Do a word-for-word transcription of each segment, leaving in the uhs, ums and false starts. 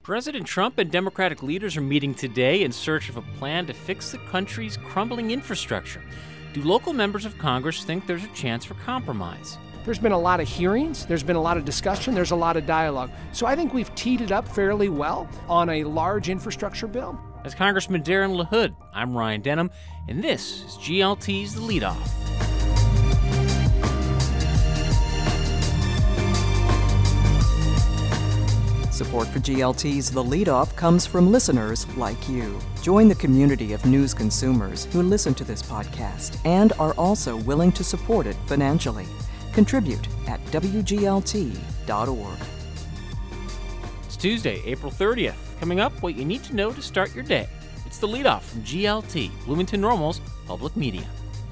President Trump and Democratic leaders are meeting today in search of a plan to fix the country's crumbling infrastructure. Do local members of Congress think there's a chance for compromise? There's been a lot of hearings, there's been a lot of discussion, there's a lot of dialogue. So I think we've teed it up fairly well on a large infrastructure bill. As Congressman Darren LaHood, I'm Ryan Denham, and this is G L T's The Leadoff. Support for G L T's The Leadoff comes from listeners like you. Join the community of news consumers who listen to this podcast and are also willing to support it financially. Contribute at W G L T dot org. It's Tuesday, April thirtieth. Coming up, what you need to know to start your day. It's The Leadoff from G L T, Bloomington Normal's Public Media.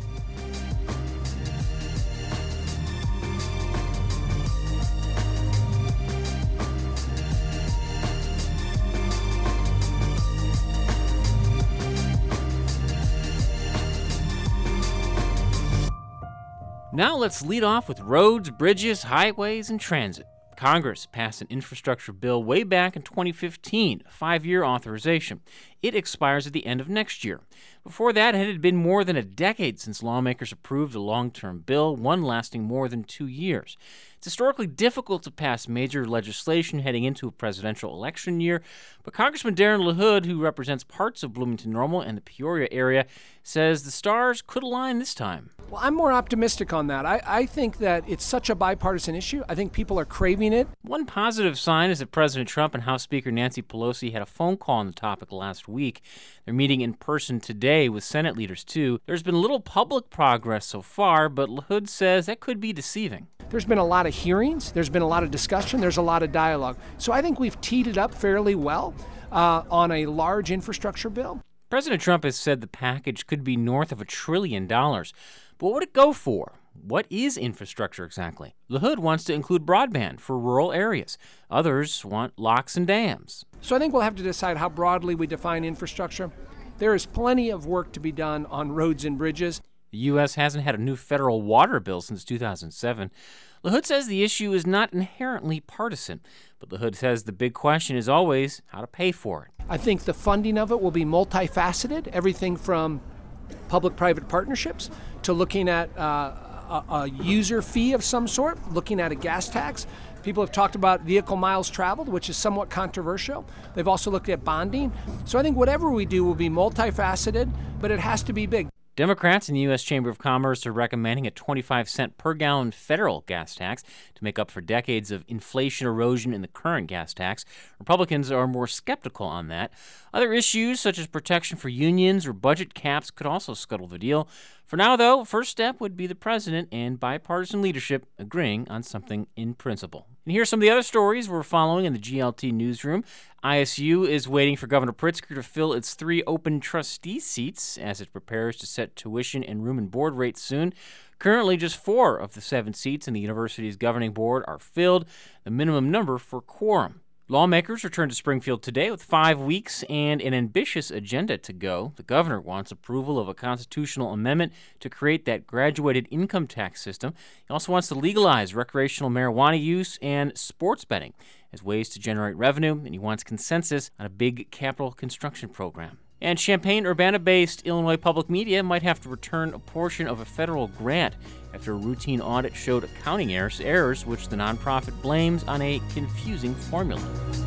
Now let's lead off with roads, bridges, highways, and transit. Congress passed an infrastructure bill way back in twenty fifteen, a five-year authorization. It expires at the end of next year. Before that, it had been more than a decade since lawmakers approved a long-term bill, one lasting more than two years. It's historically difficult to pass major legislation heading into a presidential election year, but Congressman Darren LaHood, who represents parts of Bloomington Normal and the Peoria area, says the stars could align this time. Well, I'm more optimistic on that. I, I think that it's such a bipartisan issue. I think people are craving it. One positive sign is that President Trump and House Speaker Nancy Pelosi had a phone call on the topic last week. They're meeting in person today with Senate leaders, too. There's been little public progress so far, but LaHood says that could be deceiving. There's been a lot of hearings, there's been a lot of discussion, there's a lot of dialogue. So I think we've teed it up fairly well uh, on a large infrastructure bill. President Trump has said the package could be north of a trillion dollars. But what would it go for? What is infrastructure exactly? LaHood wants to include broadband for rural areas. Others want locks and dams. So I think we'll have to decide how broadly we define infrastructure. There is plenty of work to be done on roads and bridges. The U S hasn't had a new federal water bill since two thousand seven. LaHood says the issue is not inherently partisan, but LaHood says the big question is always how to pay for it. I think the funding of it will be multifaceted, everything from public-private partnerships to looking at uh, a, a user fee of some sort, looking at a gas tax. People have talked about vehicle miles traveled, which is somewhat controversial. They've also looked at bonding. So I think whatever we do will be multifaceted, but it has to be big. Democrats in the U S Chamber of Commerce are recommending a twenty-five cent per gallon federal gas tax to make up for decades of inflation erosion in the current gas tax. Republicans are more skeptical on that. Other issues, such as protection for unions or budget caps, could also scuttle the deal. For now, though, first step would be the president and bipartisan leadership agreeing on something in principle. And here's some of the other stories we're following in the G L T newsroom. I S U is waiting for Governor Pritzker to fill its three open trustee seats as it prepares to set tuition and room and board rates soon. Currently, just four of the seven seats in the university's governing board are filled, the minimum number for quorum. Lawmakers return to Springfield today with five weeks and an ambitious agenda to go. The governor wants approval of a constitutional amendment to create that graduated income tax system. He also wants to legalize recreational marijuana use and sports betting as ways to generate revenue, and he wants consensus on a big capital construction program. And Champaign-Urbana-based Illinois Public Media might have to return a portion of a federal grant after a routine audit showed accounting errors, errors which the nonprofit blames on a confusing formula.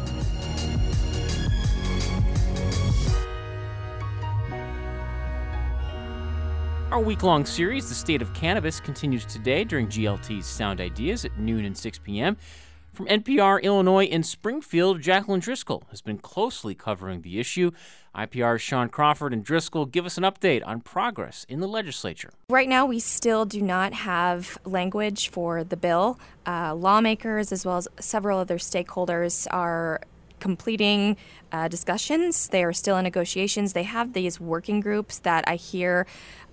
Our week-long series, The State of Cannabis, continues today during G L T's Sound Ideas at noon and six p.m. From N P R Illinois in Springfield, Jacqueline Driscoll has been closely covering the issue. I P R's Sean Crawford and Driscoll give us an update on progress in the legislature. Right now, we still do not have language for the bill. Uh, lawmakers, as well as several other stakeholders, are completing uh, discussions. They are still in negotiations. They have these working groups that I hear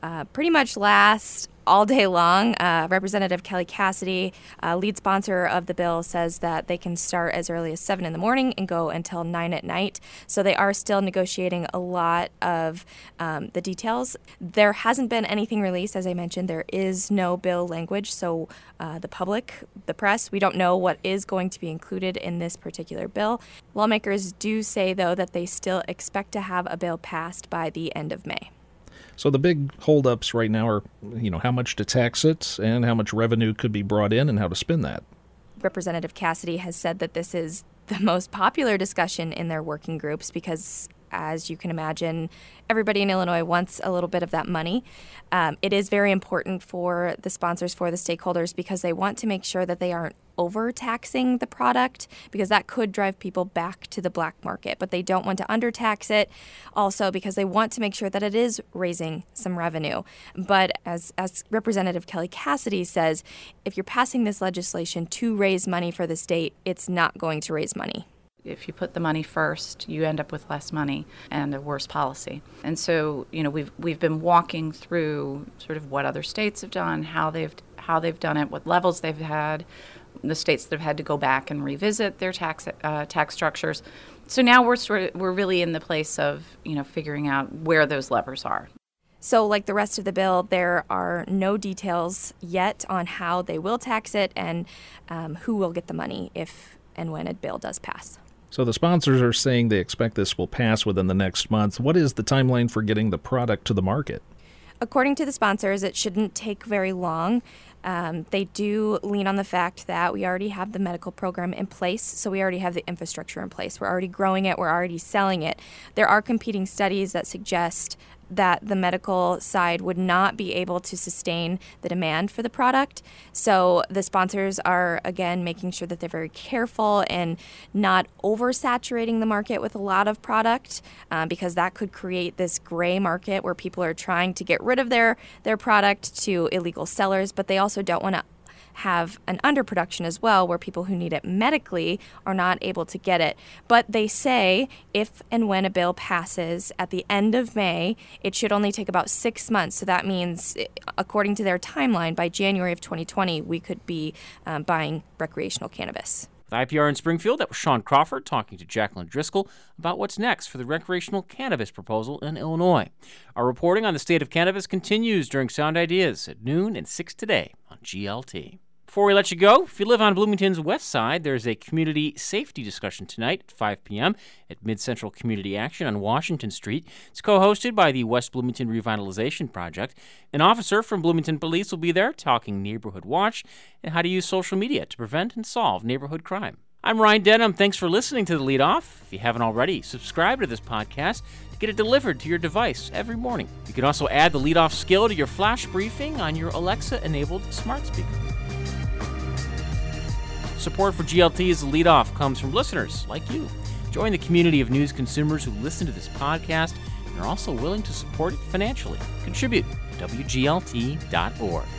uh, pretty much last all day long. Uh, Representative Kelly Cassidy, uh, lead sponsor of the bill, says that they can start as early as seven in the morning and go until nine at night. So they are still negotiating a lot of um, the details. There hasn't been anything released. As I mentioned, there is no bill language. So uh, the public, the press, we don't know what is going to be included in this particular bill. Lawmakers do say, though, that they still expect to have a bill passed by the end of May. So the big holdups right now are, you know, how much to tax it and how much revenue could be brought in and how to spend that. Representative Cassidy has said that this is the most popular discussion in their working groups because, as you can imagine, everybody in Illinois wants a little bit of that money. Um, it is very important for the sponsors, for the stakeholders, because they want to make sure that they aren't overtaxing the product, because that could drive people back to the black market. But they don't want to undertax it, also because they want to make sure that it is raising some revenue. But as, as Representative Kelly Cassidy says, if you're passing this legislation to raise money for the state, it's not going to raise money. If you put the money first, you end up with less money and a worse policy. And so, you know, we've we've been walking through sort of what other states have done, how they've how they've done it, what levels they've had, the states that have had to go back and revisit their tax uh, tax structures. So now we're sort of we're really in the place of, you know, figuring out where those levers are. So like the rest of the bill, there are no details yet on how they will tax it and um, who will get the money if and when a bill does pass. So the sponsors are saying they expect this will pass within the next month. What is the timeline for getting the product to the market? According to the sponsors, it shouldn't take very long. Um, they do lean on the fact that we already have the medical program in place, so we already have the infrastructure in place. We're already growing it. We're already selling it. There are competing studies that suggest that the medical side would not be able to sustain the demand for the product. So the sponsors are, again, making sure that they're very careful and not oversaturating the market with a lot of product, um, because that could create this gray market where people are trying to get rid of their, their product to illegal sellers, but they also don't want to have an underproduction as well, where people who need it medically are not able to get it. But they say if and when a bill passes at the end of May, it should only take about six months. So that means, according to their timeline, by January of twenty twenty, we could be um, buying recreational cannabis. With I P R in Springfield, that was Sean Crawford talking to Jacqueline Driscoll about what's next for the recreational cannabis proposal in Illinois. Our reporting on the state of cannabis continues during Sound Ideas at noon and six today on G L T. Before we let you go, if you live on Bloomington's west side, there's a community safety discussion tonight at five p.m. at Mid-Central Community Action on Washington Street. It's co-hosted by the West Bloomington Revitalization Project. An officer from Bloomington Police will be there talking Neighborhood Watch and how to use social media to prevent and solve neighborhood crime. I'm Ryan Denham. Thanks for listening to The Lead Off. If you haven't already, subscribe to this podcast to get it delivered to your device every morning. You can also add the Lead Off skill to your flash briefing on your Alexa-enabled smart speaker. Support for G L T as the Lead Off comes from listeners like you. Join the community of news consumers who listen to this podcast and are also willing to support it financially. Contribute at W G L T dot org.